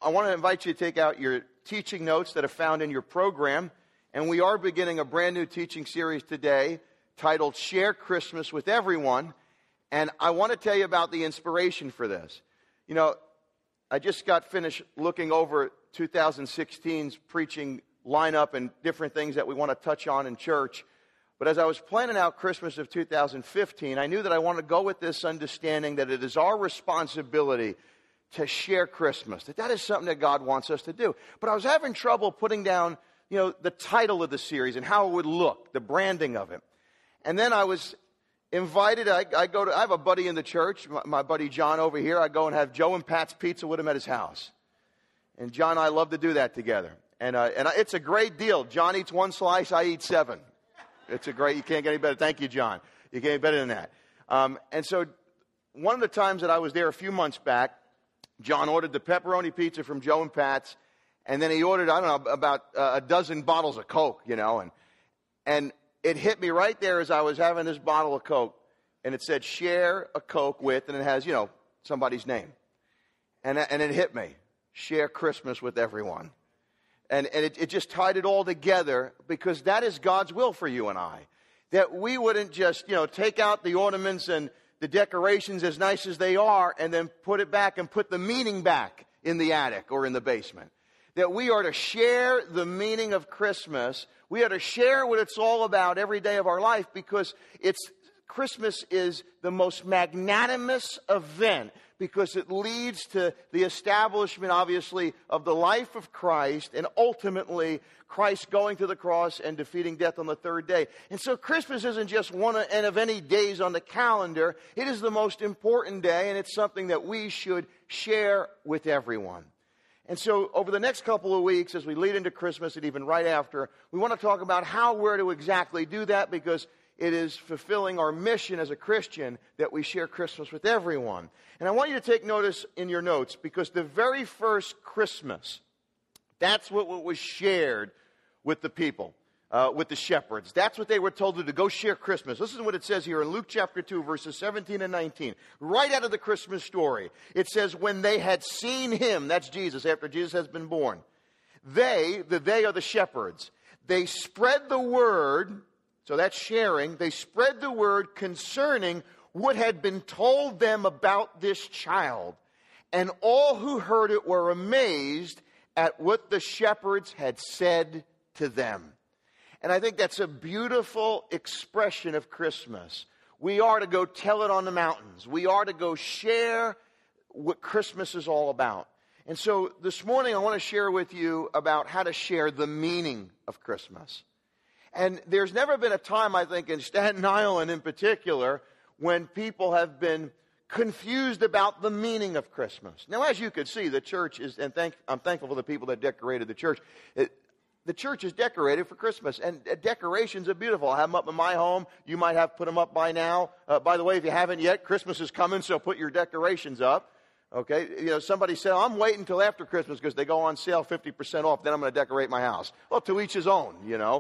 want to invite you to take out your teaching notes that are found in your program. And we are beginning a brand new teaching series today titled Share Christmas with Everyone. And I want to tell you about the inspiration for this. You know, I just got finished looking over 2016's preaching lineup and different things that we want to touch on in church. But as I was planning out Christmas of 2015, I knew that I wanted to go with this understanding that it is our responsibility to share Christmas, that is something that God wants us to do. But I was having trouble putting down, the title of the series and how it would look, the branding of it. And then I was invited. I have a buddy in the church, my buddy John over here. I go and have Joe and Pat's Pizza with him at his house. And John and I love to do that together. And it's a great deal. John eats one slice, I eat 7. You can't get any better. Thank you, John. You can't get better than that. And so one of the times that I was there a few months back, John ordered the pepperoni pizza from Joe and Pat's, and then he ordered, about a dozen bottles of Coke, and it hit me right there as I was having this bottle of Coke, and it said, share a Coke with, and it has, somebody's name. And it hit me, share Christmas with everyone. And it just tied it all together, because that is God's will for you and I. That we wouldn't just, take out the ornaments and the decorations as nice as they are and then put it back and put the meaning back in the attic or in the basement. That we are to share the meaning of Christmas. We are to share what it's all about every day of our life, because Christmas is the most magnanimous event, because it leads to the establishment, obviously, of the life of Christ, and ultimately Christ going to the cross and defeating death on the third day. And so Christmas isn't just one of any days on the calendar. It is the most important day, and it's something that we should share with everyone. And so over the next couple of weeks, as we lead into Christmas and even right after, we want to talk about how we're to exactly do that, because it is fulfilling our mission as a Christian that we share Christmas with everyone. And I want you to take notice in your notes, because the very first Christmas, that's what was shared with the people, with the shepherds. That's what they were told to do, go share Christmas. Listen to what it says here in Luke chapter 2, verses 17 and 19. Right out of the Christmas story. It says, when they had seen him, that's Jesus, after Jesus has been born, they are the shepherds, they spread the word. So that's sharing. They spread the word concerning what had been told them about this child. And all who heard it were amazed at what the shepherds had said to them. And I think that's a beautiful expression of Christmas. We are to go tell it on the mountains. We are to go share what Christmas is all about. And so this morning I want to share with you about how to share the meaning of Christmas. And there's never been a time, I think, in Staten Island in particular, when people have been confused about the meaning of Christmas. Now, as you could see, the church is, and I'm thankful for the people that decorated the church. The church is decorated for Christmas, and decorations are beautiful. I have them up in my home. You might have put them up by now. By the way, if you haven't yet, Christmas is coming, so put your decorations up. Okay, somebody said, I'm waiting until after Christmas because they go on sale 50% off, then I'm going to decorate my house. Well, to each his own,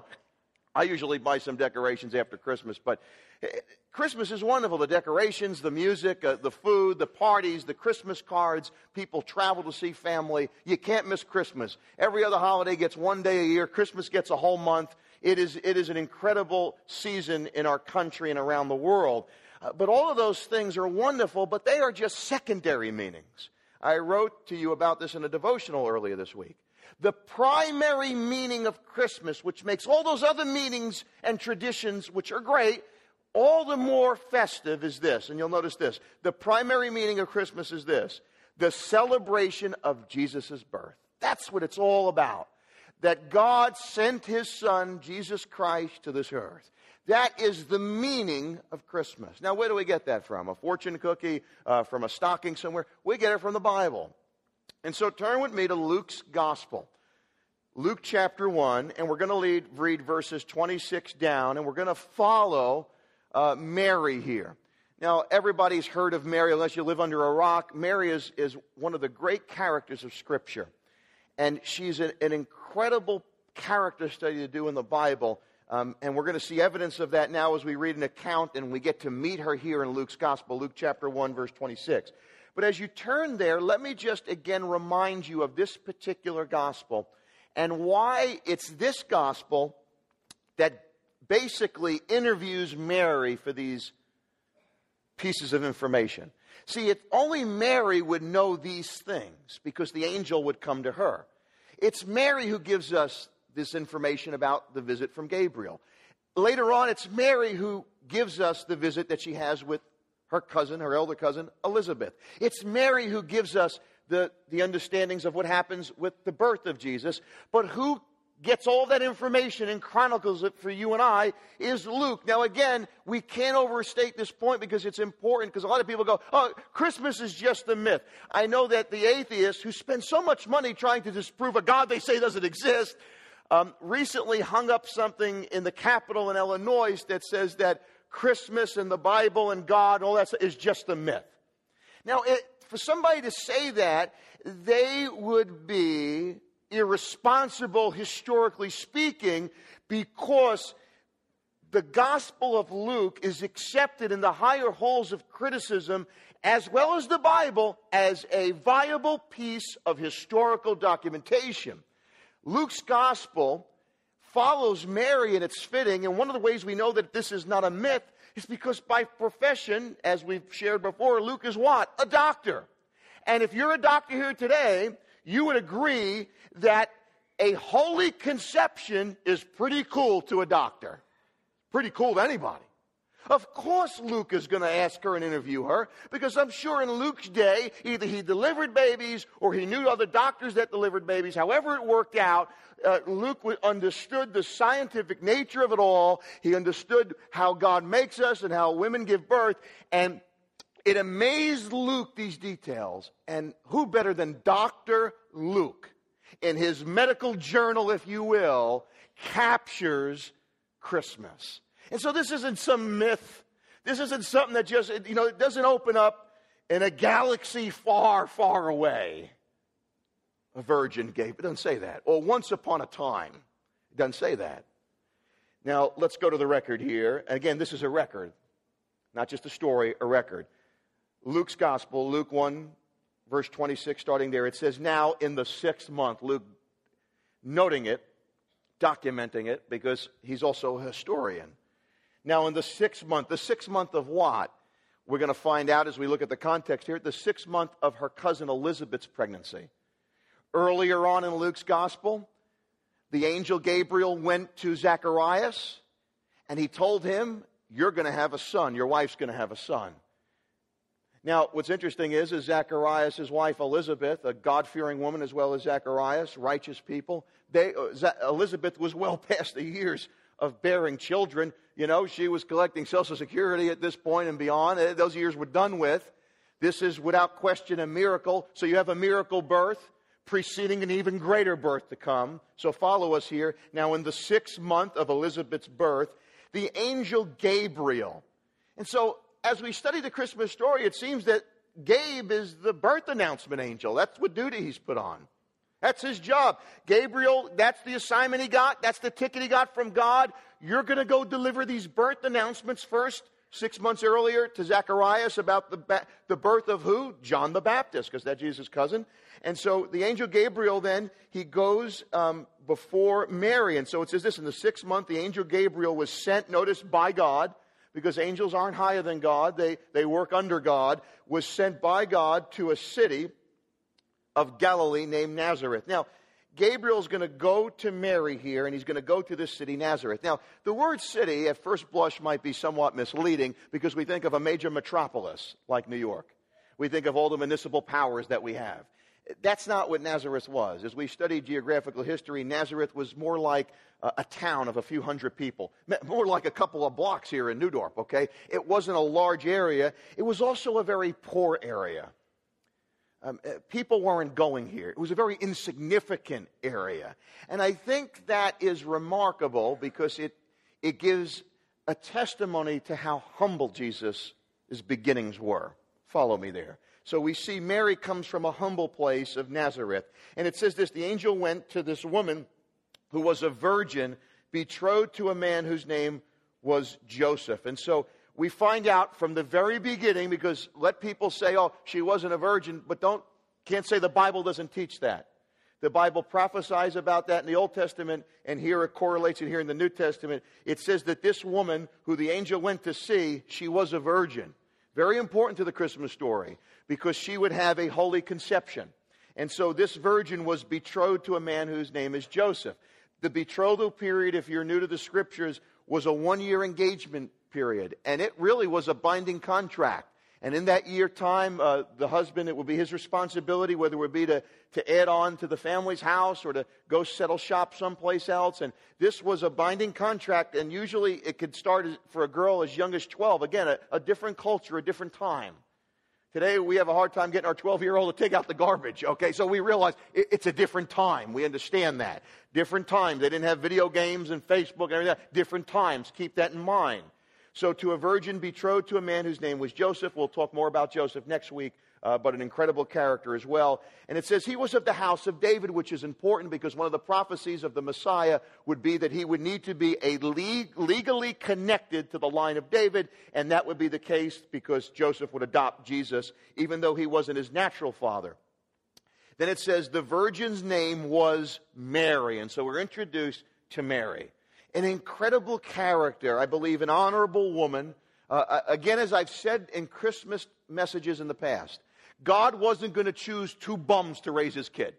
I usually buy some decorations after Christmas, but Christmas is wonderful. The decorations, the music, the food, the parties, the Christmas cards. People travel to see family. You can't miss Christmas. Every other holiday gets one day a year. Christmas gets a whole month. It is an incredible season in our country and around the world. But all of those things are wonderful, but they are just secondary meanings. I wrote to you about this in a devotional earlier this week. The primary meaning of Christmas, which makes all those other meanings and traditions, which are great, all the more festive, is this. And you'll notice this. The primary meaning of Christmas is this: the celebration of Jesus' birth. That's what it's all about. That God sent his Son, Jesus Christ, to this earth. That is the meaning of Christmas. Now, where do we get that from? A fortune cookie? From a stocking somewhere? We get it from the Bible. And so turn with me to Luke's Gospel, Luke chapter 1, and we're going to read verses 26 down, and we're going to follow Mary here. Now, everybody's heard of Mary, unless you live under a rock. Mary is one of the great characters of Scripture, and she's an incredible character study to do in the Bible, and we're going to see evidence of that now as we read an account, and we get to meet her here in Luke's Gospel, Luke chapter 1, verse 26. But as you turn there, let me just again remind you of this particular gospel and why it's this gospel that basically interviews Mary for these pieces of information. See, only Mary would know these things because the angel would come to her. It's Mary who gives us this information about the visit from Gabriel. Later on, it's Mary who gives us the visit that she has with her cousin, her elder cousin, Elizabeth. It's Mary who gives us the understandings of what happens with the birth of Jesus. But who gets all that information and chronicles it for you and I is Luke. Now again, we can't overstate this point because it's important, because a lot of people go, oh, Christmas is just a myth. I know that the atheists who spend so much money trying to disprove a God they say doesn't exist, recently hung up something in the Capitol in Illinois that says that Christmas and the Bible and God and all that stuff is just a myth. Now, for somebody to say that, they would be irresponsible, historically speaking, because the Gospel of Luke is accepted in the higher halls of criticism, as well as the Bible, as a viable piece of historical documentation. Luke's Gospel follows Mary, and it's fitting, and one of the ways we know that this is not a myth is because by profession, as we've shared before, Luke is what? A doctor. And if you're a doctor here today, you would agree that a holy conception is pretty cool to a doctor. Pretty cool to anybody. Of course Luke is going to ask her and interview her, because I'm sure in Luke's day, either he delivered babies or he knew other doctors that delivered babies. However it worked out, Luke understood the scientific nature of it all. He understood how God makes us and how women give birth. And it amazed Luke, these details. And who better than Dr. Luke, in his medical journal, if you will, captures Christmas. And so this isn't some myth. This isn't something that just, it doesn't open up in a galaxy far, far away. A virgin gave, it doesn't say that. Or once upon a time. It doesn't say that. Now, let's go to the record here. And again, this is a record. Not just a story, a record. Luke's Gospel, Luke 1, verse 26, starting there. It says, now in the 6th month, Luke noting it, documenting it, because he's also a historian. Now in the 6th month of what? We're going to find out as we look at the context here, the 6th month of her cousin Elizabeth's pregnancy. Earlier on in Luke's Gospel, the angel Gabriel went to Zacharias, and he told him, you're going to have a son, your wife's going to have a son. Now, what's interesting is Zacharias' his wife Elizabeth, a God-fearing woman as well as Zacharias, righteous people, Elizabeth was well past the years of bearing children. She was collecting Social Security at this point and beyond. Those years were done with. This is without question a miracle. So you have a miracle birth preceding an even greater birth to come. So follow us here. Now in the 6th month of Elizabeth's birth, the angel Gabriel. And so as we study the Christmas story, it seems that Gabe is the birth announcement angel. That's what duty he's put on. That's his job. Gabriel, that's the assignment he got. That's the ticket he got from God. You're going to go deliver these birth announcements first, 6 months earlier, to Zacharias about the birth of who? John the Baptist, because that's Jesus' cousin. And so the angel Gabriel then, he goes before Mary. And so it says this, in the 6th month, the angel Gabriel was sent, notice, by God, because angels aren't higher than God. They work under God, was sent by God to a city of Galilee named Nazareth. Now, Gabriel's going to go to Mary here, and he's going to go to this city, Nazareth. Now, the word city, at first blush, might be somewhat misleading because we think of a major metropolis like New York. We think of all the municipal powers that we have. That's not what Nazareth was. As we studied geographical history, Nazareth was more like a town of a few hundred people, more like a couple of blocks here in New Dorp, okay? It wasn't a large area. It was also a very poor area. People weren't going here. It was a very insignificant area. And I think that is remarkable because it gives a testimony to how humble Jesus' beginnings were. Follow me there. So we see Mary comes from a humble place of Nazareth. And it says this, the angel went to this woman who was a virgin, betrothed to a man whose name was Joseph. And so we find out from the very beginning, because let people say, oh, she wasn't a virgin, but can't say the Bible doesn't teach that. The Bible prophesies about that in the Old Testament, and here it correlates it here in the New Testament. It says that this woman who the angel went to see, she was a virgin. Very important to the Christmas story, because she would have a holy conception. And so this virgin was betrothed to a man whose name is Joseph. The betrothal period, if you're new to the Scriptures, was a 1-year engagement period. And it really was a binding contract. And in that year time, the husband, it would be his responsibility, whether it would be to add on to the family's house or to go settle shop someplace else. And this was a binding contract, and usually it could start for a girl as young as 12. Again, a different culture, a different time. Today, we have a hard time getting our 12-year-old to take out the garbage, okay? So we realize it's a different time. We understand that. Different times. They didn't have video games and Facebook and everything. Different times. Keep that in mind. So to a virgin betrothed to a man whose name was Joseph. We'll talk more about Joseph next week, but an incredible character as well. And it says he was of the house of David, which is important because one of the prophecies of the Messiah would be that he would need to be legally connected to the line of David, and that would be the case because Joseph would adopt Jesus, even though he wasn't his natural father. Then it says the virgin's name was Mary, and so we're introduced to Mary. An incredible character, I believe, an honorable woman. Again, as I've said in Christmas messages in the past, God wasn't going to choose two bums to raise his kid.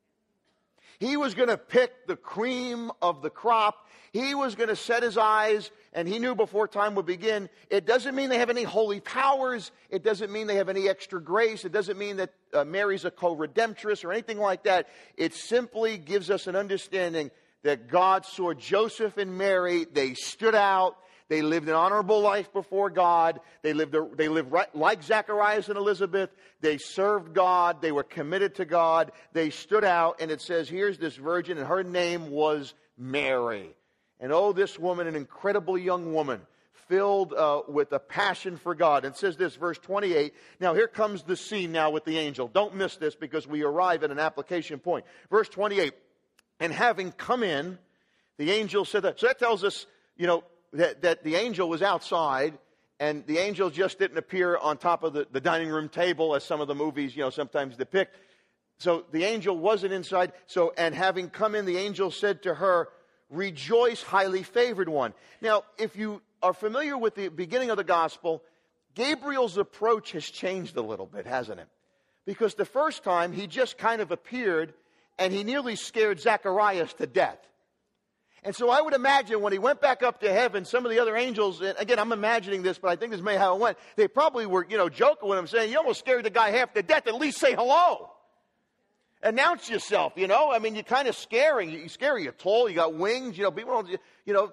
He was going to pick the cream of the crop. He was going to set his eyes, and he knew before time would begin. It doesn't mean they have any holy powers. It doesn't mean they have any extra grace. It doesn't mean that Mary's a co-redemptress or anything like that. It simply gives us an understanding that God saw Joseph and Mary. They stood out. They lived an honorable life before God. They lived right, like Zacharias and Elizabeth. They served God. They were committed to God. They stood out. And it says, here's this virgin, and her name was Mary. And oh, this woman, an incredible young woman, filled with a passion for God. And it says this, verse 28. Now, here comes the scene now with the angel. Don't miss this because we arrive at an application point. Verse 28. And having come in, the angel said that. So that tells us, that the angel was outside, and the angel just didn't appear on top of the dining room table as some of the movies, sometimes depict. So the angel wasn't inside. So, and having come in, the angel said to her, "Rejoice, highly favored one." Now, if you are familiar with the beginning of the gospel, Gabriel's approach has changed a little bit, hasn't it? Because the first time, he just kind of appeared, and he nearly scared Zacharias to death. And so I would imagine when he went back up to heaven, some of the other angels, and again, I'm imagining this, but I think this may how it went, they probably were, joking with him, saying, "You almost scared the guy half to death. At least say hello. Announce yourself, I mean, you're kind of scary. You're scary. You're tall. You got wings. People don't,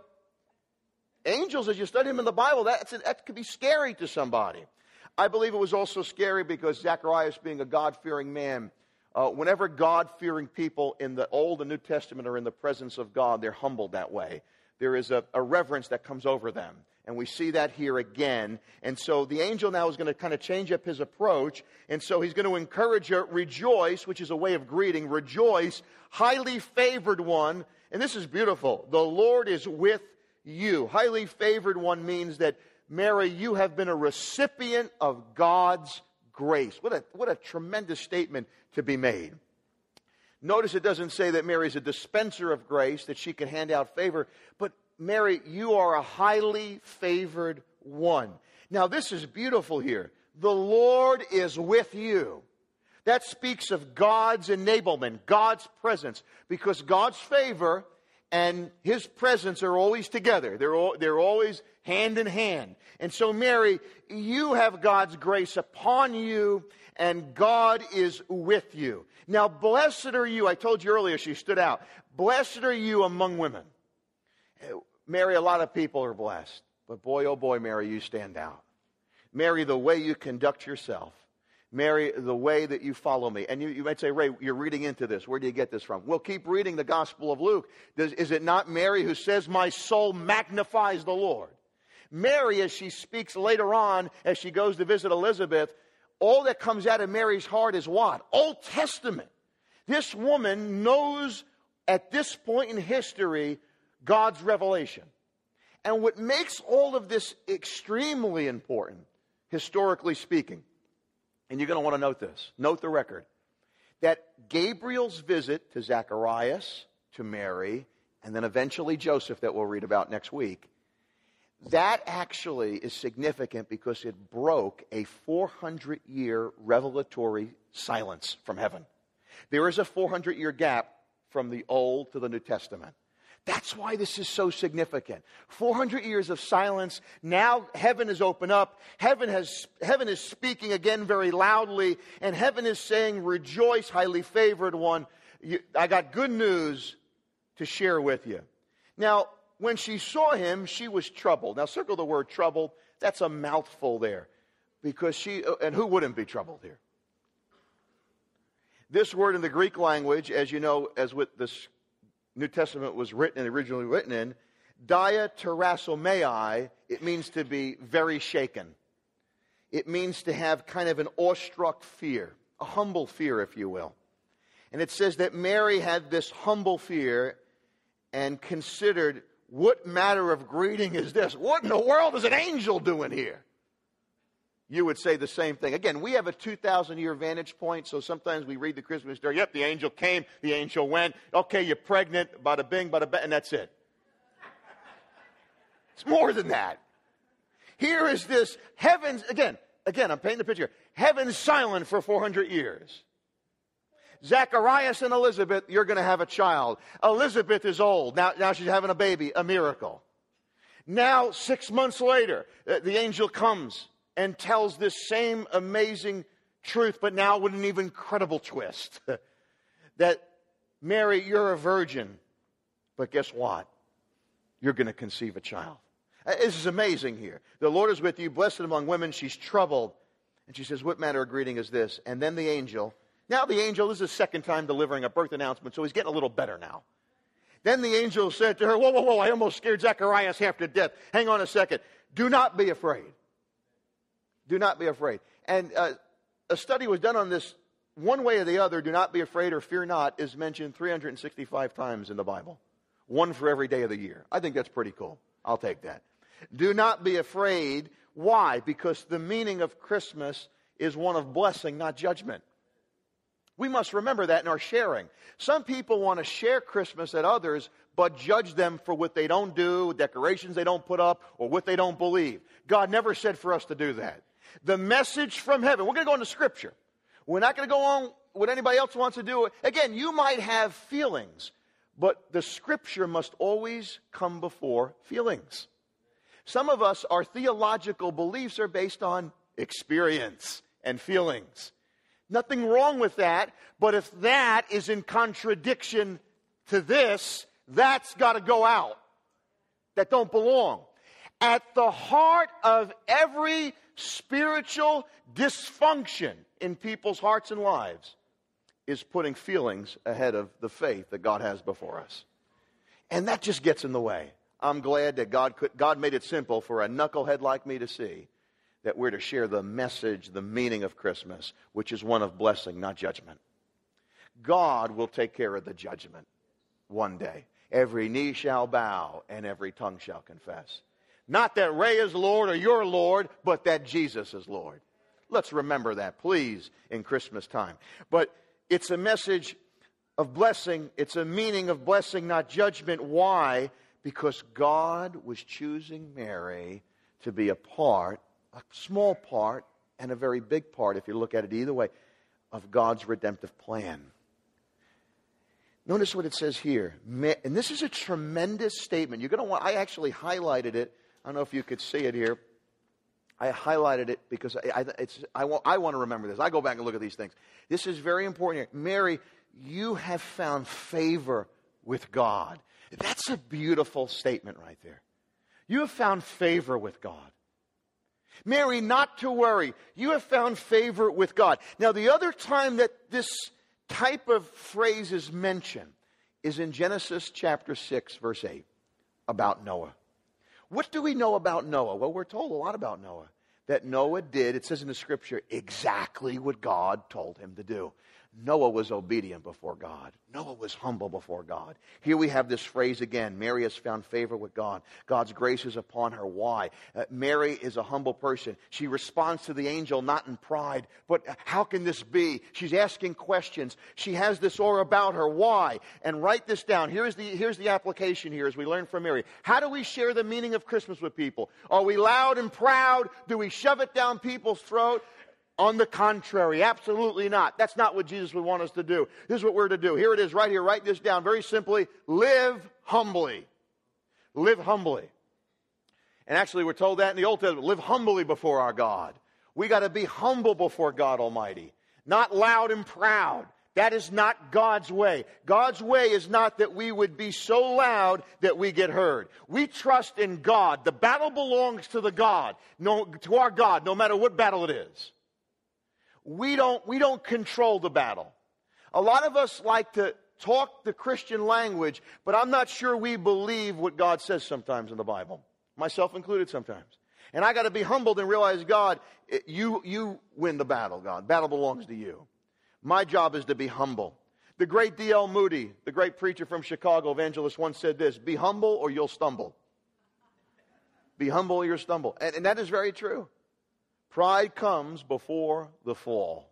angels, as you study them in the Bible, that could be scary to somebody. I believe it was also scary because Zacharias, being a God-fearing man, whenever God-fearing people in the Old and New Testament are in the presence of God, they're humbled that way. There is a reverence that comes over them. And we see that here again. And so the angel now is going to kind of change up his approach. And so he's going to encourage her, "Rejoice," which is a way of greeting. "Rejoice, highly favored one." And this is beautiful. "The Lord is with you." Highly favored one means that, Mary, you have been a recipient of God's grace. What a tremendous statement to be made. Notice it doesn't say that Mary is a dispenser of grace, that she can hand out favor, but Mary, you are a highly favored one. Now, this is beautiful here. The Lord is with you. That speaks of God's enablement, God's presence, because God's favor and his presence are always together. They're always hand in hand. And so, Mary, you have God's grace upon you, and God is with you. Now, blessed are you. I told you earlier she stood out. Blessed are you among women. Mary, a lot of people are blessed. But boy, oh boy, Mary, you stand out. Mary, the way you conduct yourself. Mary, the way that you follow me. And you might say, "Ray, you're reading into this. Where do you get this from?" Well, keep reading the Gospel of Luke. Is it not Mary who says, "My soul magnifies the Lord"? Mary, as she speaks later on, as she goes to visit Elizabeth, all that comes out of Mary's heart is what? Old Testament. This woman knows at this point in history God's revelation. And what makes all of this extremely important, historically speaking, and you're going to want to note this, note the record, that Gabriel's visit to Zacharias, to Mary, and then eventually Joseph, that we'll read about next week, that actually is significant because it broke a 400-year revelatory silence from heaven. There is a 400-year gap from the Old to the New Testament. That's why this is so significant. 400 years of silence. Now heaven is opened up. Heaven is speaking again very loudly. And heaven is saying, rejoice, highly favored one. I got good news to share with you. Now, when she saw him, she was troubled. Now, circle the word troubled. That's a mouthful there. Because and who wouldn't be troubled here? This word in the Greek language, as you know, as with this New Testament was written and originally written in, dia terasomai, it means to be very shaken. It means to have kind of an awestruck fear, a humble fear, if you will. And it says that Mary had this humble fear and considered, what matter of greeting is this? What in the world is an angel doing here? You would say the same thing. Again, we have a 2,000-year vantage point, so sometimes we read the Christmas story. Yep, the angel came, the angel went. Okay, you're pregnant, bada bing, bada bang, and that's it. It's more than that. Here is this heavens, again, I'm painting the picture. Heaven's silent for 400 years. Zacharias and Elizabeth, you're going to have a child. Elizabeth is old. Now she's having a baby, a miracle. Now, 6 months later, the angel comes and tells this same amazing truth, but now with an even credible twist. That, Mary, you're a virgin, but guess what? You're going to conceive a child. This is amazing here. The Lord is with you, blessed among women. She's troubled. And she says, what manner of greeting is this? And then the angel, this is his second time delivering a birth announcement, so he's getting a little better now. Then the angel said to her, whoa, I almost scared Zacharias half to death. Hang on a second. Do not be afraid. Do not be afraid. And a study was done on this. One way or the other, do not be afraid or fear not is mentioned 365 times in the Bible. One for every day of the year. I think that's pretty cool. I'll take that. Do not be afraid. Why? Because the meaning of Christmas is one of blessing, not judgment. We must remember that in our sharing. Some people want to share Christmas at others, but judge them for what they don't do, decorations they don't put up, or what they don't believe. God never said for us to do that. The message from heaven, we're going to go into Scripture. We're not going to go on what anybody else wants to do. Again, you might have feelings, but the Scripture must always come before feelings. Some of us, our theological beliefs are based on experience and feelings. Nothing wrong with that, but if that is in contradiction to this, that's got to go out. That don't belong. At the heart of every spiritual dysfunction in people's hearts and lives is putting feelings ahead of the faith that God has before us. And that just gets in the way. I'm glad that God made it simple for a knucklehead like me to see that we're to share the message, the meaning of Christmas, which is one of blessing, not judgment. God will take care of the judgment one day. Every knee shall bow and every tongue shall confess. Not that Ray is Lord or your Lord, but that Jesus is Lord. Let's remember that, please, in Christmas time. But it's a message of blessing. It's a meaning of blessing, not judgment. Why? Because God was choosing Mary to be a part, a small part, and a very big part, if you look at it either way, of God's redemptive plan. Notice what it says here. And this is a tremendous statement. You're going to want, I actually highlighted it. I don't know if you could see it here. I highlighted it because I want to remember this. I go back and look at these things. This is very important here. Mary, you have found favor with God. That's a beautiful statement right there. You have found favor with God. Mary, not to worry. You have found favor with God. Now, the other time that this type of phrase is mentioned is in Genesis chapter 6, verse 8, about Noah. What do we know about Noah? Well, we're told a lot about Noah. That Noah did, it says in the Scripture, exactly what God told him to do. Noah was obedient before God. Noah was humble before God. Here we have this phrase again. Mary has found favor with God. God's grace is upon her. Why? Mary is a humble person. She responds to the angel not in pride, but how can this be? She's asking questions. She has this aura about her. Why? And write this down. Here's the application here as we learn from Mary. How do we share the meaning of Christmas with people? Are we loud and proud? Do we shove it down people's throat? On the contrary, absolutely not. That's not what Jesus would want us to do. This is what we're to do. Here it is right here. Write this down very simply. Live humbly. Live humbly. And actually, we're told that in the Old Testament. Live humbly before our God. We got to be humble before God Almighty. Not loud and proud. That is not God's way. God's way is not that we would be so loud that we get heard. We trust in God. The battle belongs to to our God, no matter what battle it is. We don't control the battle. A lot of us like to talk the Christian language, but I'm not sure we believe what God says sometimes in the Bible. Myself included sometimes. And I got to be humbled and realize, God, you win the battle, God. Battle belongs to you. My job is to be humble. The great D.L. Moody, the great preacher from Chicago, evangelist, once said this: be humble or you'll stumble. Be humble or you'll stumble. And that is very true. Pride comes before the fall.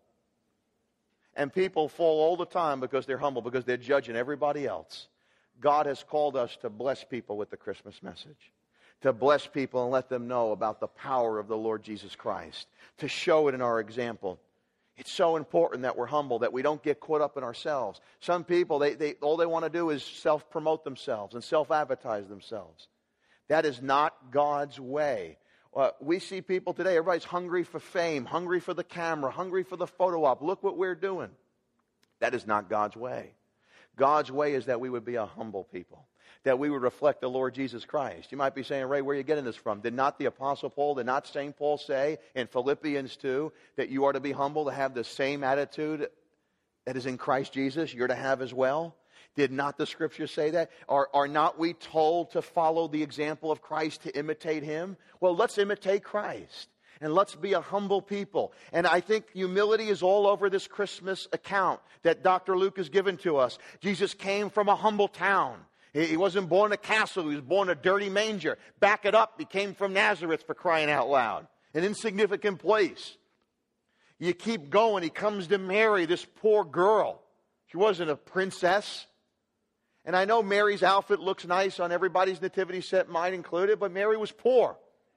And people fall all the time because they're humble, because they're judging everybody else. God has called us to bless people with the Christmas message. To bless people and let them know about the power of the Lord Jesus Christ. To show it in our example. It's so important that we're humble, that we don't get caught up in ourselves. Some people, all they want to do is self-promote themselves and self-advertise themselves. That is not God's way. We see people today, everybody's hungry for fame, hungry for the camera, hungry for the photo op. Look what we're doing. That is not God's way. God's way is that we would be a humble people, that we would reflect the Lord Jesus Christ. You might be saying, Ray, where are you getting this from? Did not the Apostle Paul, did not St. Paul say in Philippians 2 that you are to be humble, to have the same attitude that is in Christ Jesus, you're to have as well? Did not the Scriptures say that? Are not we told to follow the example of Christ, to imitate Him? Well, let's imitate Christ. And let's be a humble people. And I think humility is all over this Christmas account that Dr. Luke has given to us. Jesus came from a humble town. He wasn't born in a castle. He was born in a dirty manger. Back it up. He came from Nazareth, for crying out loud. An insignificant place. You keep going. He comes to Mary, this poor girl. She wasn't a princess. And I know Mary's outfit looks nice on everybody's nativity set, mine included, but Mary was poor.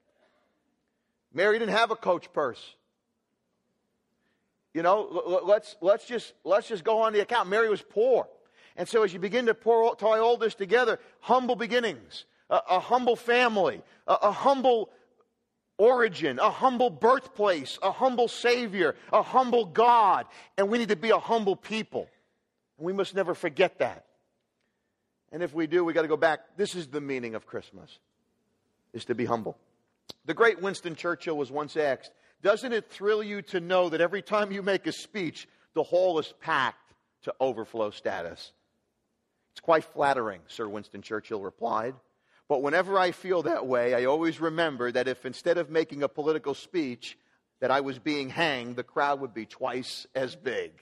Mary didn't have a Coach purse. You know, let's just go on the account. Mary was poor. And so as you begin to tie all this together, humble beginnings, a humble family, a humble origin, a humble birthplace, a humble Savior, a humble God. And we need to be a humble people. And we must never forget that. And if we do, we got to go back. This is the meaning of Christmas, is to be humble. The great Winston Churchill was once asked, doesn't it thrill you to know that every time you make a speech, the hall is packed to overflow status? It's quite flattering, Sir Winston Churchill replied. But whenever I feel that way, I always remember that if instead of making a political speech that I was being hanged, the crowd would be twice as big.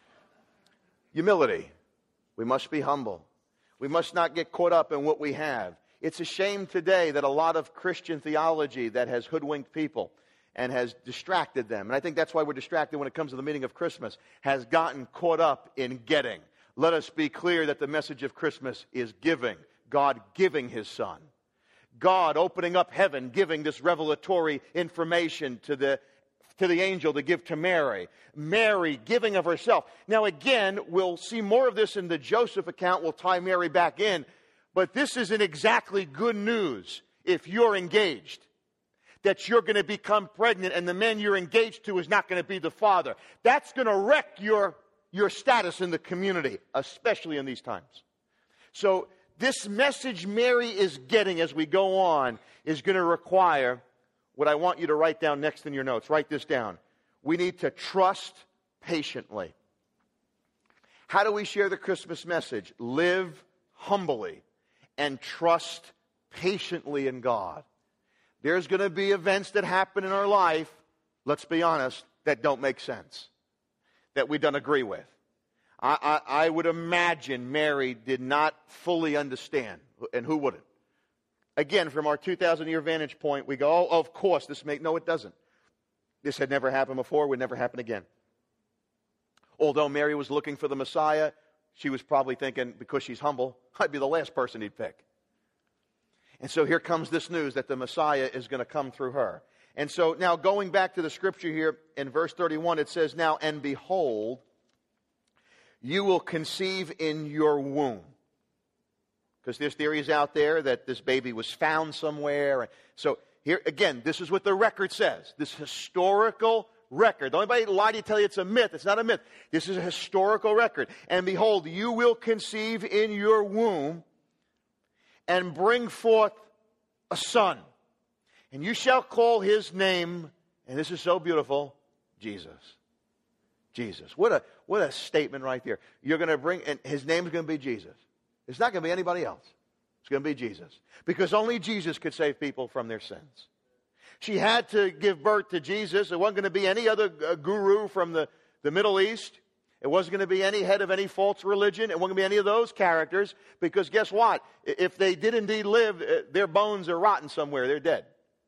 Humility. We must be humble. We must not get caught up in what we have. It's a shame today that a lot of Christian theology that has hoodwinked people and has distracted them, and I think that's why we're distracted when it comes to the meaning of Christmas, has gotten caught up in getting. Let us be clear that the message of Christmas is giving. God giving His Son. God opening up heaven, giving this revelatory information to the angel to give to Mary. Mary giving of herself. Now again, we'll see more of this in the Joseph account. We'll tie Mary back in. But this isn't exactly good news if you're engaged. That you're going to become pregnant and the man you're engaged to is not going to be the father. That's going to wreck your status in the community, especially in these times. So this message Mary is getting as we go on is going to require what I want you to write down next in your notes. Write this down. We need to trust patiently. How do we share the Christmas message? Live humbly and trust patiently in God. There's going to be events that happen in our life, let's be honest, that don't make sense, that we don't agree with. I would imagine Mary did not fully understand, and who wouldn't? Again, from our 2,000-year vantage point, we go, oh, of course, no, it doesn't. This had never happened before, would never happen again. Although Mary was looking for the Messiah, she was probably thinking, because she's humble, I'd be the last person he'd pick. And so here comes this news that the Messiah is going to come through her. And so now going back to the scripture here in verse 31, it says, now, and behold, you will conceive in your womb. Because there's theories out there that this baby was found somewhere. So here, again, this is what the record says. This historical record. Don't anybody lie to you, tell you it's a myth. It's not a myth. This is a historical record. And behold, you will conceive in your womb and bring forth a son. And you shall call his name, and this is so beautiful, Jesus. Jesus. What a statement right there. You're going to bring, and his name is going to be Jesus. It's not going to be anybody else. It's going to be Jesus. Because only Jesus could save people from their sins. She had to give birth to Jesus. It wasn't going to be any other guru from the Middle East. It wasn't going to be any head of any false religion. It wasn't going to be any of those characters. Because guess what? If they did indeed live, their bones are rotten somewhere. They're dead.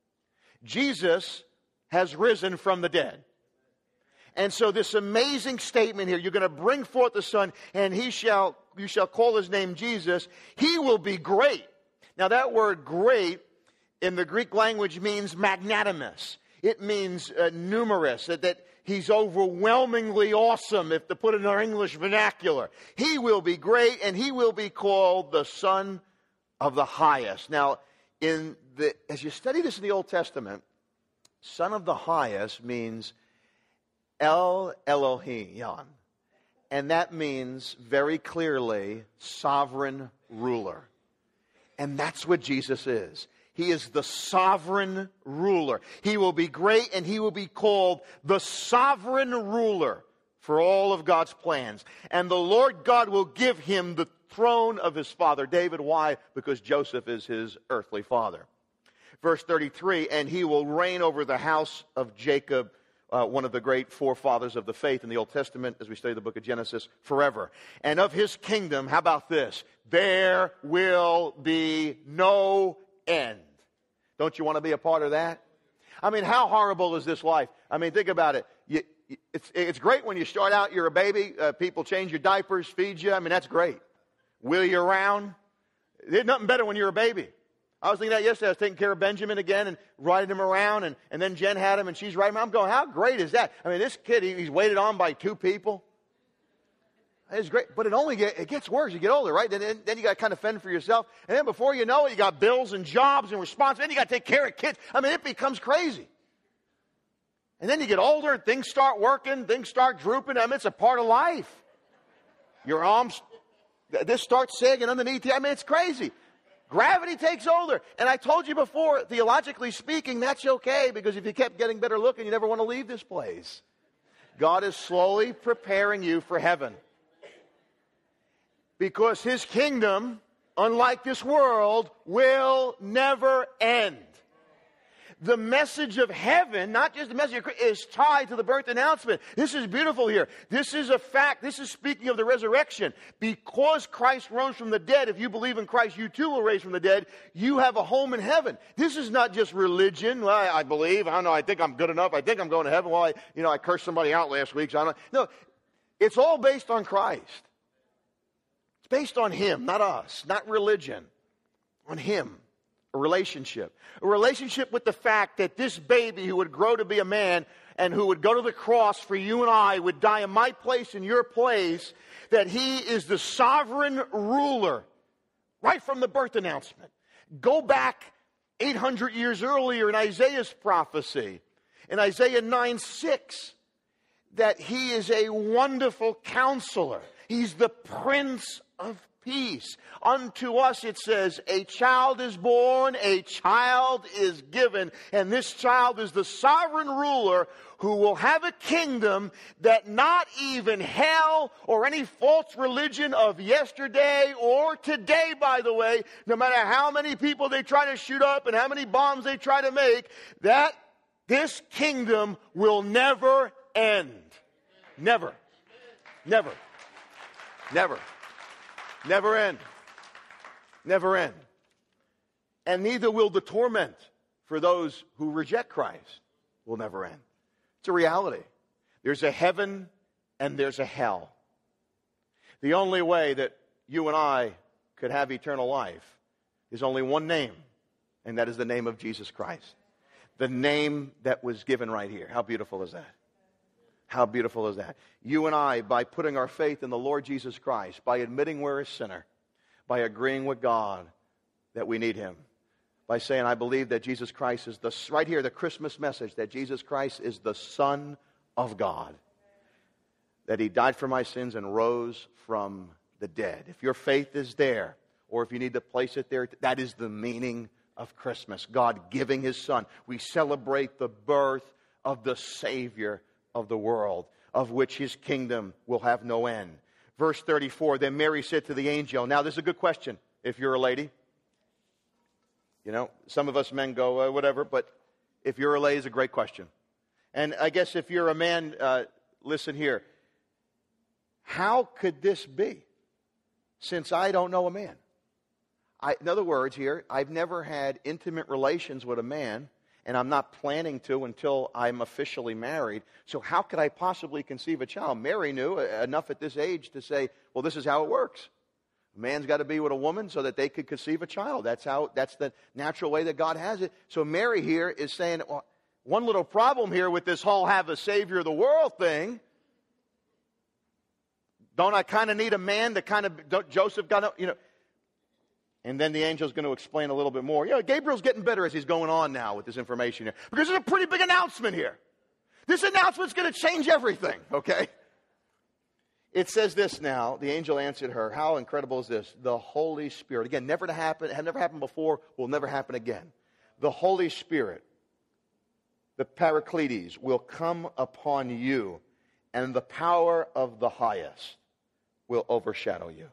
Jesus has risen from the dead. And so this amazing statement here, you're going to bring forth the Son, and you shall call his name Jesus. He will be great. Now that word great in the Greek language means magnanimous. It means numerous, that he's overwhelmingly awesome, if to put it in our English vernacular. He will be great, and he will be called the Son of the Highest. Now, as you study this in the Old Testament, Son of the Highest means El Elohim, and that means very clearly sovereign ruler. And that's what Jesus is. He is the sovereign ruler. He will be great, and he will be called the sovereign ruler for all of God's plans. And the Lord God will give him the throne of his father David. Why? Because Joseph is his earthly father. Verse 33, and he will reign over the house of Jacob, one of the great forefathers of the faith in the Old Testament as we study the book of Genesis, forever. And of his kingdom, how about this? There will be no end. Don't you want to be a part of that? I mean, how horrible is this life? I mean, think about it. It's great when you start out, you're a baby, people change your diapers, feed you. I mean, that's great. Wheel you around. There's nothing better when you're a baby. I was thinking that yesterday. I was taking care of Benjamin again and riding him around, and then Jen had him, and she's riding him. I'm going, how great is that? I mean, this kid, he's waited on by 2 people. It's great, but it gets worse. You get older, right? Then you got to kind of fend for yourself, and then before you know it, you got bills and jobs and responsibilities. Then you got to take care of kids. I mean, it becomes crazy. And then you get older, and things start working, things start drooping. I mean, it's a part of life. Your arms, this starts sagging underneath you. I mean, it's crazy. Gravity takes over. And I told you before, theologically speaking, that's okay, because if you kept getting better looking, you never want to leave this place. God is slowly preparing you for heaven. Because his kingdom, unlike this world, will never end. The message of heaven, not just the message of Christ, is tied to the birth announcement. This is beautiful here. This is a fact. This is speaking of the resurrection. Because Christ rose from the dead, if you believe in Christ, you too will raise from the dead. You have a home in heaven. This is not just religion. Well, I believe. I don't know. I think I'm good enough. I think I'm going to heaven. Well, I cursed somebody out last week. So I don't. No, it's all based on Christ. It's based on him, not us, not religion. On him. A relationship with the fact that this baby who would grow to be a man and who would go to the cross for you and I, would die in my place, in your place, that he is the sovereign ruler right from the birth announcement. Go back 800 years earlier in Isaiah's prophecy, in Isaiah 9:6, that he is a wonderful counselor. He's the Prince of Peace. Unto us, it says, a child is born, a child is given, and this child is the sovereign ruler who will have a kingdom that not even hell or any false religion of yesterday or today, by the way, no matter how many people they try to shoot up and how many bombs they try to make, that this kingdom will never end. Never. Never. Never. Never end. Never end. And neither will the torment for those who reject Christ will never end. It's a reality. There's a heaven and there's a hell. The only way that you and I could have eternal life is only one name, and that is the name of Jesus Christ. The name that was given right here. How beautiful is that? How beautiful is that? You and I, by putting our faith in the Lord Jesus Christ, by admitting we're a sinner, by agreeing with God that we need Him, by saying, I believe that Jesus Christ is right here, the Christmas message, that Jesus Christ is the Son of God, that He died for my sins and rose from the dead. If your faith is there, or if you need to place it there, that is the meaning of Christmas. God giving His Son. We celebrate the birth of the Savior of the world, of which His kingdom will have no end. Verse 34, then Mary said to the angel, now this is a good question if you're a lady. You know, some of us men go, whatever, but if you're a lady, it's a great question. And I guess if you're a man, listen here. How could this be, since I don't know a man? In other words here, I've never had intimate relations with a man, and I'm not planning to until I'm officially married. So how could I possibly conceive a child? Mary knew enough at this age to say, well, this is how it works. A man's got to be with a woman so that they could conceive a child. That's the natural way that God has it. So Mary here is saying, well, one little problem here with this whole have a Savior of the world thing. Don't I kind of need a man to kind of, Joseph got, you know. And then the angel's going to explain a little bit more. You know, Gabriel's getting better as he's going on now with this information here. Because there's a pretty big announcement here. This announcement's going to change everything, okay? It says this now, the angel answered her, how incredible is this? The Holy Spirit. Again, never to happen, had never happened before, will never happen again. The Holy Spirit, the Paracletes, will come upon you, and the power of the highest will overshadow you.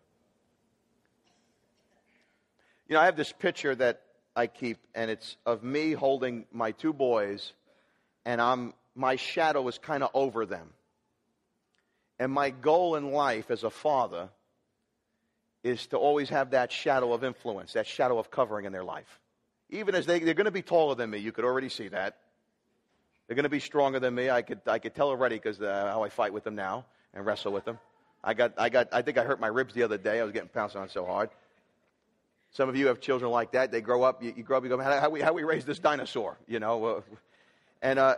You know, I have this picture that I keep, and it's of me holding my two boys, and my shadow is kind of over them. And my goal in life as a father is to always have that shadow of influence, that shadow of covering in their life. Even as they're going to be taller than me, you could already see that. They're going to be stronger than me. I could tell already because how I fight with them now and wrestle with them. I think I hurt my ribs the other day. I was getting pounced on so hard. Some of you have children like that. They grow up. You grow up. You go, how we raise this dinosaur? You know, and I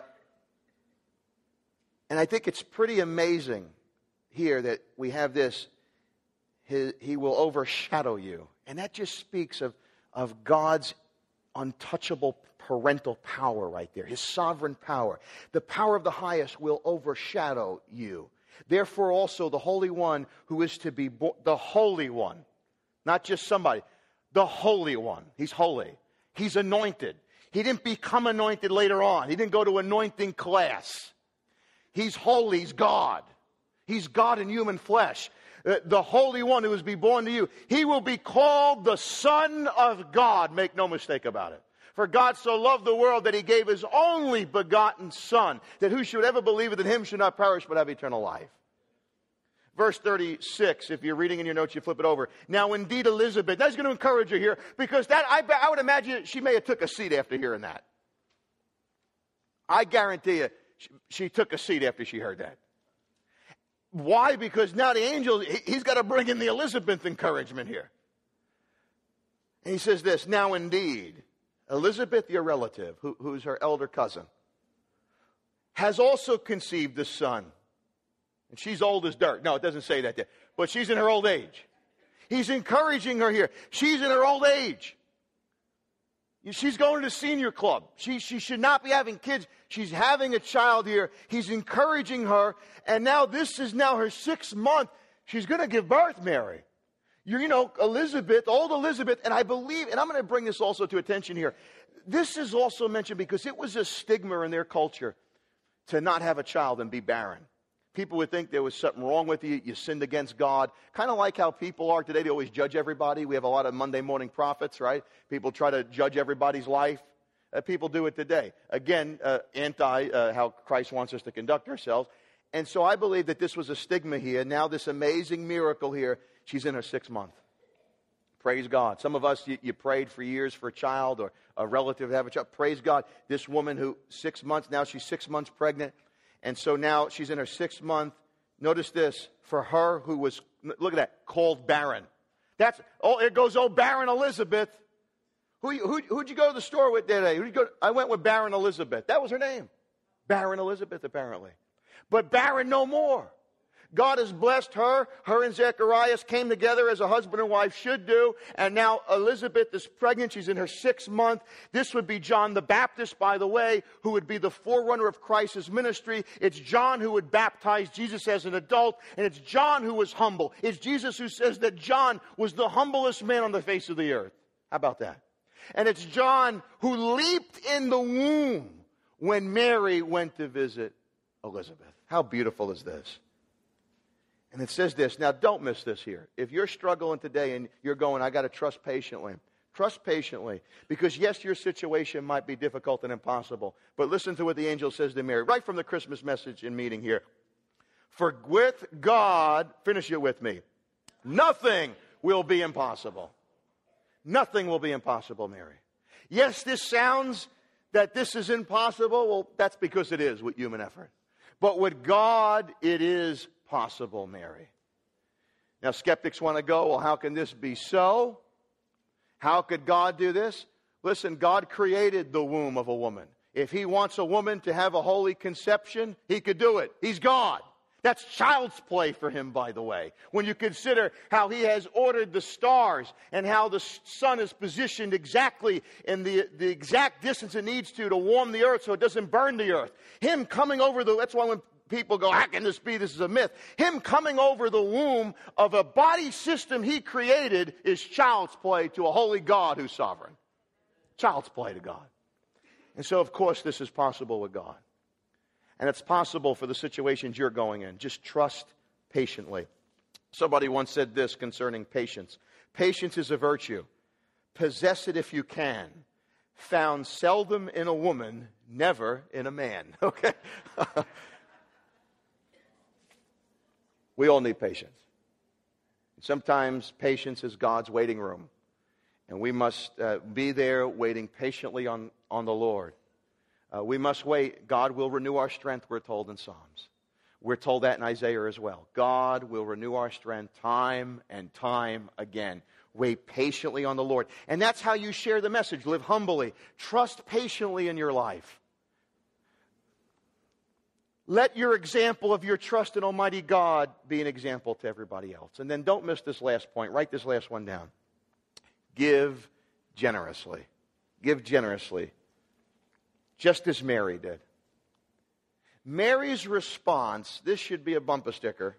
think it's pretty amazing here that we have this. He will overshadow you, and that just speaks of God's untouchable parental power right there. His sovereign power. The power of the highest will overshadow you. Therefore, also the Holy One who is to be born, the Holy One, not just somebody. The Holy One. He's holy. He's anointed. He didn't become anointed later on. He didn't go to anointing class. He's holy. He's God. He's God in human flesh. The Holy One who is to be born to you. He will be called the Son of God. Make no mistake about it. For God so loved the world that He gave His only begotten Son, that who should ever believe in Him should not perish but have eternal life. Verse 36, if you're reading in your notes, you flip it over. Now, indeed, Elizabeth, that's going to encourage you here, because that I would imagine she may have took a seat after hearing that. I guarantee you, she took a seat after she heard that. Why? Because now the angel, he's got to bring in the Elizabeth encouragement here. And he says this, now indeed, Elizabeth, your relative, who's her elder cousin, has also conceived a son. And she's old as dirt. No, it doesn't say that there. But she's in her old age. He's encouraging her here. She's in her old age. She's going to the senior club. She should not be having kids. She's having a child here. He's encouraging her. And now this is now her 6th month. She's going to give birth, Mary. You know, Elizabeth, old Elizabeth. And I believe, and I'm going to bring this also to attention here. This is also mentioned because it was a stigma in their culture to not have a child and be barren. People would think there was something wrong with you. You sinned against God. Kind of like how people are today. They always judge everybody. We have a lot of Monday morning prophets, right? People try to judge everybody's life. People do it today. Again, how Christ wants us to conduct ourselves. And so I believe that this was a stigma here. Now this amazing miracle here, she's in her 6th month. Praise God. Some of us, you prayed for years for a child or a relative to have a child. Praise God. This woman who 6 months, now she's 6 months pregnant. And so now she's in her 6th month. Notice this, for her who was, look at that, called barren. It goes, barren Elizabeth. Who'd you go to the store with today? I went with barren Elizabeth. That was her name. Barren Elizabeth, apparently. But barren no more. God has blessed her. Her and Zacharias came together as a husband and wife should do. And now Elizabeth is pregnant. She's in her 6th month. This would be John the Baptist, by the way, who would be the forerunner of Christ's ministry. It's John who would baptize Jesus as an adult. And it's John who was humble. It's Jesus who says that John was the humblest man on the face of the earth. How about that? And it's John who leaped in the womb when Mary went to visit Elizabeth. How beautiful is this? And it says this. Now, don't miss this here. If you're struggling today and you're going, I got to trust patiently. Trust patiently. Because, yes, your situation might be difficult and impossible. But listen to what the angel says to Mary. Right from the Christmas message and meeting here. For with God, finish it with me, nothing will be impossible. Nothing will be impossible, Mary. Yes, this sounds that this is impossible. Well, that's because it is with human effort. But with God, it is possible, Mary. Now, skeptics want to go, well, how can this be so? How could God do this? Listen, God created the womb of a woman. If he wants a woman to have a holy conception, he could do it. He's God. That's child's play for him, by the way. When you consider how he has ordered the stars and how the sun is positioned exactly in the exact distance it needs to warm the earth so it doesn't burn the earth. Him coming over that's why when people go, how can this be? This is a myth. Him coming over the womb of a body system he created is child's play to a holy God who's sovereign. Child's play to God. And so, of course, this is possible with God. And it's possible for the situations you're going in. Just trust patiently. Somebody once said this concerning patience. Patience is a virtue. Possess it if you can. Found seldom in a woman, never in a man. Okay? We all need patience. Sometimes patience is God's waiting room. And we must be there waiting patiently on the Lord. We must wait. God will renew our strength, we're told in Psalms. We're told that in Isaiah as well. God will renew our strength time and time again. Wait patiently on the Lord. And that's how you share the message. Live humbly. Trust patiently in your life. Let your example of your trust in Almighty God be an example to everybody else. And then don't miss this last point. Write this last one down. Give generously. Give generously. Just as Mary did. Mary's response, this should be a bumper sticker.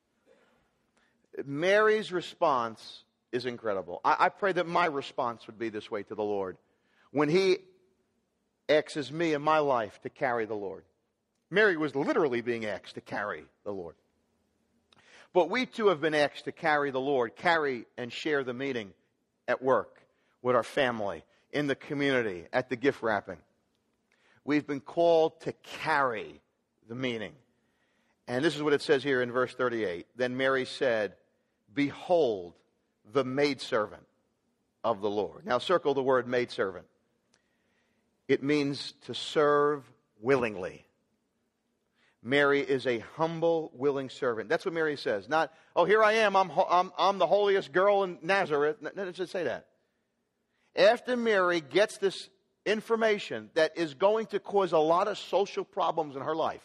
Mary's response is incredible. I pray that my response would be this way to the Lord. When he asks me in my life to carry the Lord. Mary was literally being asked to carry the Lord. But we too have been asked to carry the Lord, carry and share the meeting at work, with our family, in the community, at the gift wrapping. We've been called to carry the meaning. And this is what it says here in verse 38. Then Mary said, behold, the maidservant of the Lord. Now circle the word maidservant. It means to serve willingly. Mary is a humble, willing servant. That's what Mary says. Not, oh, here I am. I'm the holiest girl in Nazareth. No, it doesn't say that. After Mary gets this information that is going to cause a lot of social problems in her life.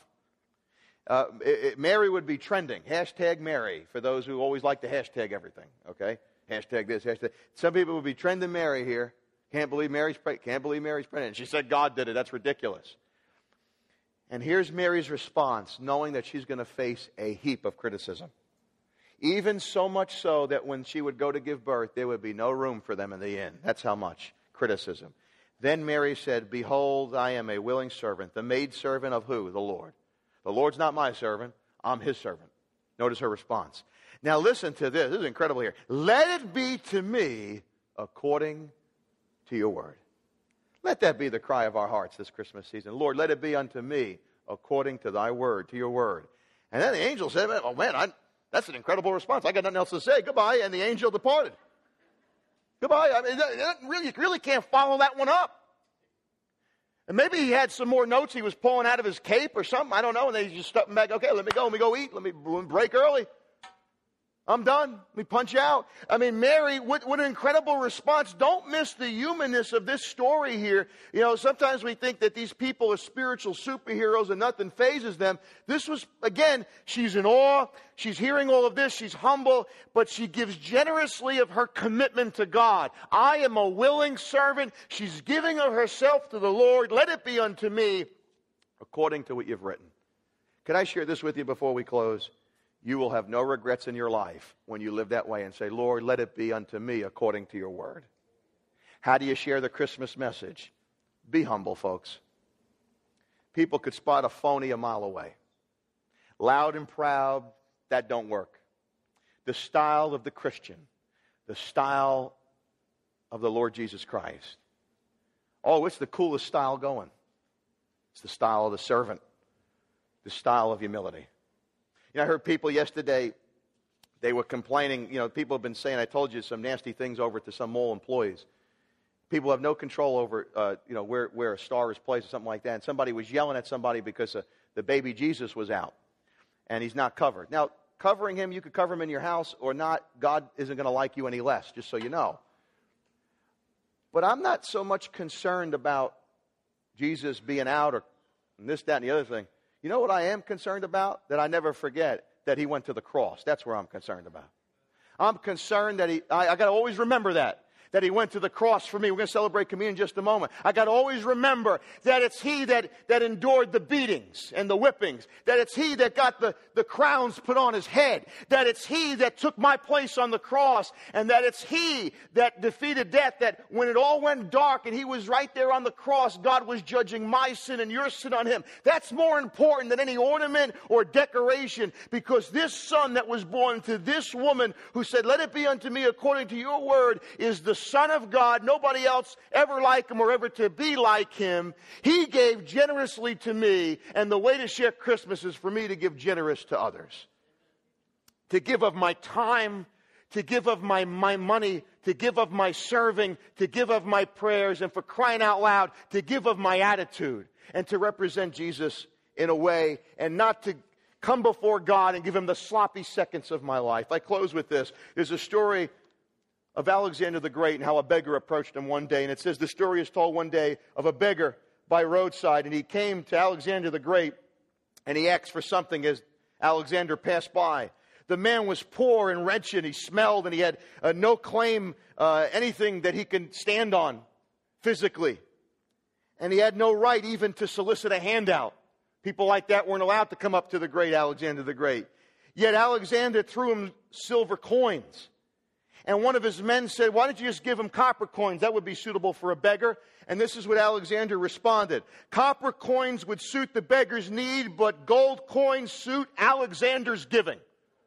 Mary would be trending. Hashtag Mary, for those who always like to hashtag everything. Okay? Hashtag this, hashtag. Some people would be trending Mary here. Can't believe Mary's pregnant. Can't believe Mary's pregnant. She said God did it. That's ridiculous. And here's Mary's response, knowing that she's going to face a heap of criticism. Even so much so that when she would go to give birth, there would be no room for them in the inn. That's how much criticism. Then Mary said, behold, I am a willing servant. The maidservant of who? The Lord. The Lord's not my servant. I'm his servant. Notice her response. Now listen to this. This is incredible here. Let it be to me according to your word. Let that be the cry of our hearts this Christmas season. Lord, let it be unto me according to thy word, to your word. And then the angel said, oh man, that's an incredible response. I got nothing else to say. Goodbye. And the angel departed. Goodbye. I mean, you really can't follow that one up. And maybe he had some more notes he was pulling out of his cape or something. I don't know. And they just stuck him back. Okay, let me go. Let me go eat. Let me break early. I'm done. Let me punch out. I mean, Mary, what an incredible response. Don't miss the humanness of this story here. You know, sometimes we think that these people are spiritual superheroes and nothing phases them. This was, again, she's in awe. She's hearing all of this. She's humble, but she gives generously of her commitment to God. I am a willing servant. She's giving of herself to the Lord. Let it be unto me according to what you've written. Can I share this with you before we close? You will have no regrets in your life when you live that way and say, Lord, let it be unto me according to your word. How do you share the Christmas message? Be humble, folks. People could spot a phony a mile away. Loud and proud, that don't work. The style of the Christian, the style of the Lord Jesus Christ. Oh, it's the coolest style going. It's the style of the servant, the style of humility. You know, I heard people yesterday, they were complaining, you know, people have been saying, I told you some nasty things over to some mall employees. People have no control over, where a star is placed or something like that. And somebody was yelling at somebody because the baby Jesus was out and he's not covered. Now, covering him, you could cover him in your house or not. God isn't going to like you any less, just so you know. But I'm not so much concerned about Jesus being out or this, that, and the other thing. You know what I am concerned about? That I never forget that he went to the cross. That's where I'm concerned about. I'm concerned that I got to always remember that he went to the cross for me. We're going to celebrate communion in just a moment. I got to always remember that it's he that endured the beatings and the whippings, that it's he that got the crowns put on his head, that it's he that took my place on the cross, and that it's he that defeated death, that when it all went dark and he was right there on the cross, God was judging my sin and your sin on him. That's more important than any ornament or decoration, because this son that was born to this woman who said, let it be unto me according to your word, is the Son of God, nobody else ever like him or ever to be like him. He gave generously to me, and the way to share Christmas is for me to give generous to others. To give of my time, to give of my money, to give of my serving, to give of my prayers, and for crying out loud, to give of my attitude, and to represent Jesus in a way, and not to come before God and give him the sloppy seconds of my life. I close with this. There's a story of Alexander the Great and how a beggar approached him one day. And it says the story is told one day of a beggar by roadside. And he came to Alexander the Great and he asked for something as Alexander passed by. The man was poor and wretched. He smelled and he had no claim, anything that he can stand on physically. And he had no right even to solicit a handout. People like that weren't allowed to come up to the great Alexander the Great. Yet Alexander threw him silver coins. And one of his men said, why don't you just give him copper coins? That would be suitable for a beggar. And this is what Alexander responded. Copper coins would suit the beggar's need, but gold coins suit Alexander's giving.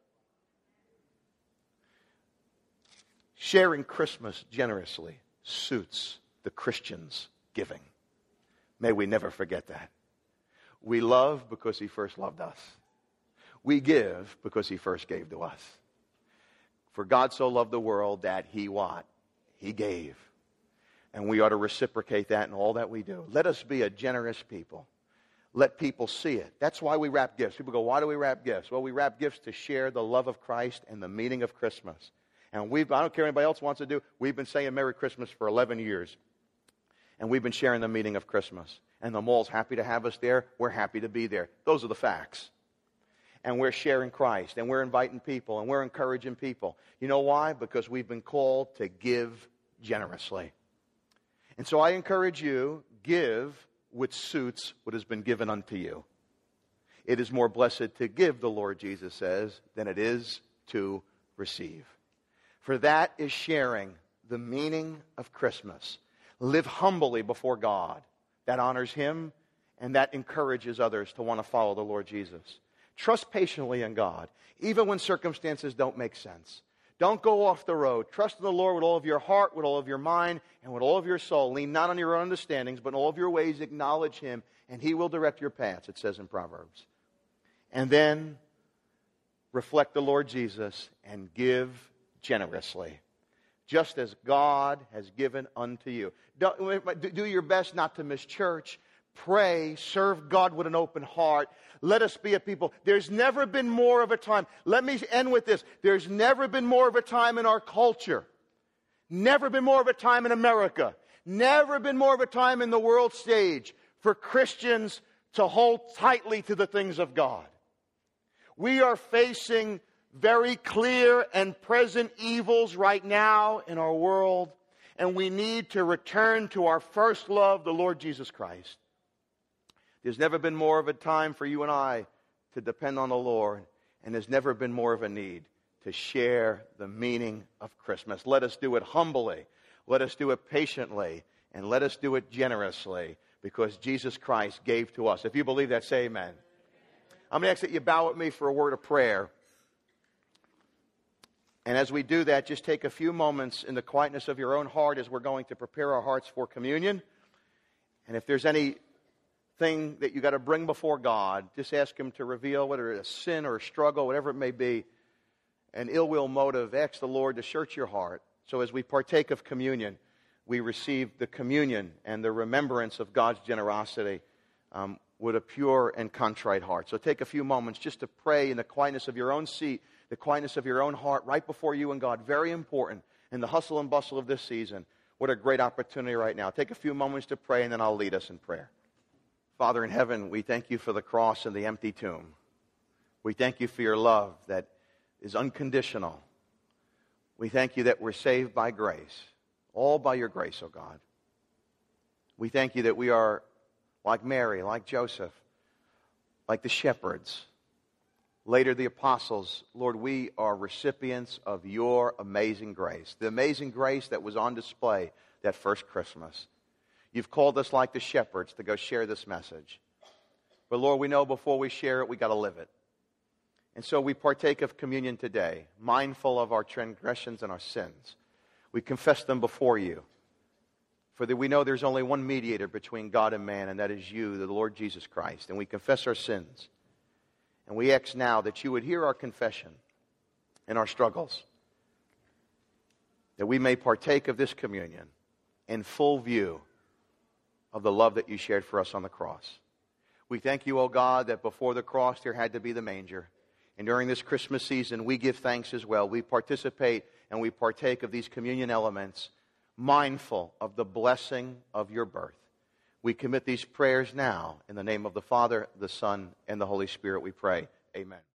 Sharing Christmas generously suits the Christian's giving. May we never forget that. We love because he first loved us. We give because he first gave to us. For God so loved the world that he what? He gave. And we ought to reciprocate that in all that we do. Let us be a generous people. Let people see it. That's why we wrap gifts. People go, why do we wrap gifts? Well, we wrap gifts to share the love of Christ and the meaning of Christmas. And I don't care what anybody else wants to do, we've been saying Merry Christmas for 11 years. And we've been sharing the meaning of Christmas. And the mall's happy to have us there. We're happy to be there. Those are the facts. And we're sharing Christ, and we're inviting people, and we're encouraging people. You know why? Because we've been called to give generously. And so I encourage you, give what suits what has been given unto you. It is more blessed to give, the Lord Jesus says, than it is to receive. For that is sharing the meaning of Christmas. Live humbly before God. That honors him, and that encourages others to want to follow the Lord Jesus. Trust patiently in God, even when circumstances don't make sense. Don't go off the road. Trust in the Lord with all of your heart, with all of your mind, and with all of your soul. Lean not on your own understandings, but in all of your ways acknowledge him, and he will direct your paths, it says in Proverbs. And then reflect the Lord Jesus, and give generously, just as God has given unto you. Do your best not to miss church. Pray, serve God with an open heart. Let us be a people. There's never been more of a time. Let me end with this. There's never been more of a time in our culture. Never been more of a time in America. Never been more of a time in the world stage for Christians to hold tightly to the things of God. We are facing very clear and present evils right now in our world, and we need to return to our first love, the Lord Jesus Christ. There's never been more of a time for you and I to depend on the Lord, and there's never been more of a need to share the meaning of Christmas. Let us do it humbly, let us do it patiently, and let us do it generously, because Jesus Christ gave to us. If you believe that, say amen. I'm going to ask that you bow with me for a word of prayer. And as we do that, just take a few moments in the quietness of your own heart as we're going to prepare our hearts for communion. And if there's anything that you got to bring before God, just ask Him to reveal, whether it's a sin or a struggle, whatever it may be, an ill will motive. Ask the Lord to search your heart. So as we partake of communion, we receive the communion and the remembrance of God's generosity with a pure and contrite heart. So take a few moments just to pray in the quietness of your own seat, the quietness of your own heart, right before you and God. Very important in the hustle and bustle of this season. What a great opportunity right now. Take a few moments to pray, and then I'll lead us in prayer. Father in heaven, we thank you for the cross and the empty tomb. We thank you for your love that is unconditional. We thank you that we're saved by grace, all by your grace, O God. We thank you that we are like Mary, like Joseph, like the shepherds, later the apostles. Lord, we are recipients of your amazing grace, the amazing grace that was on display that first Christmas. You've called us like the shepherds to go share this message. But Lord, we know before we share it, we got to live it. And so we partake of communion today, mindful of our transgressions and our sins. We confess them before you. For that we know there's only one mediator between God and man, and that is you, the Lord Jesus Christ. And we confess our sins. And we ask now that you would hear our confession and our struggles, that we may partake of this communion in full view of the love that you shared for us on the cross. We thank you, O God, that before the cross there had to be the manger. And during this Christmas season, we give thanks as well. We participate and we partake of these communion elements, mindful of the blessing of your birth. We commit these prayers now in the name of the Father, the Son, and the Holy Spirit, we pray. Amen.